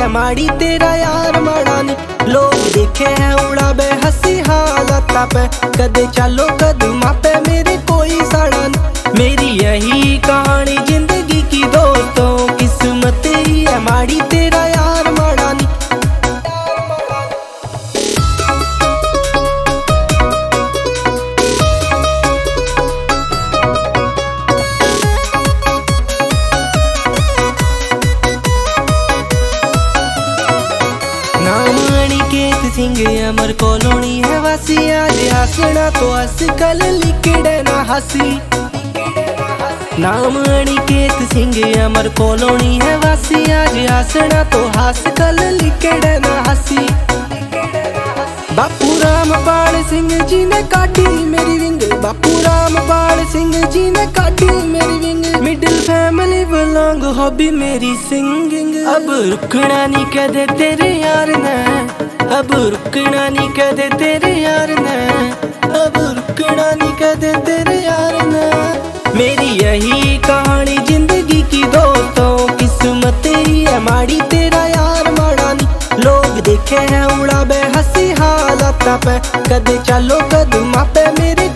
है माड़ी तेरा यार माड़ा नी। लोग देखे हैं उड़ा बे हंसी हालत पे, कदे चलो कदमा पे मेरे कोई साड़ा नी। मेरी यही कहानी जिंदगी की दोस्तों, किस्मत ही है माड़ी तेरा यार माड़ा नी। नाम अनिकेत सिंह अमर कॉलोनी है वासी, आज हंसना तो हंस कल लिखड़े ना हंसी। नाम अनिकेत सिंह अमर कॉलोनी है वासी, आज हंसना तो हंस कल लिखड़े ना हंसी। बापू रामपाल सिंह जी ने काटी मेरी विंग, बापू रामपाल सिंह जी ने काटी मेरी wing. Middle family belong hobby मेरी सिंगिंग। अब रुकना नहीं कदे तेरे यार ने, अब रुकना नहीं कदे तेरे यार ने, अब रुकना नहीं कदे तेरे यार ने। मेरी यही कहानी जिंदगी की दोस्तों, किस्मत ही है माड़ी तेरा यार माड़ा नी। लोग देखे हैं उड़ा बे हंसी हालत पे, कदे चलो कदमा पे मेरे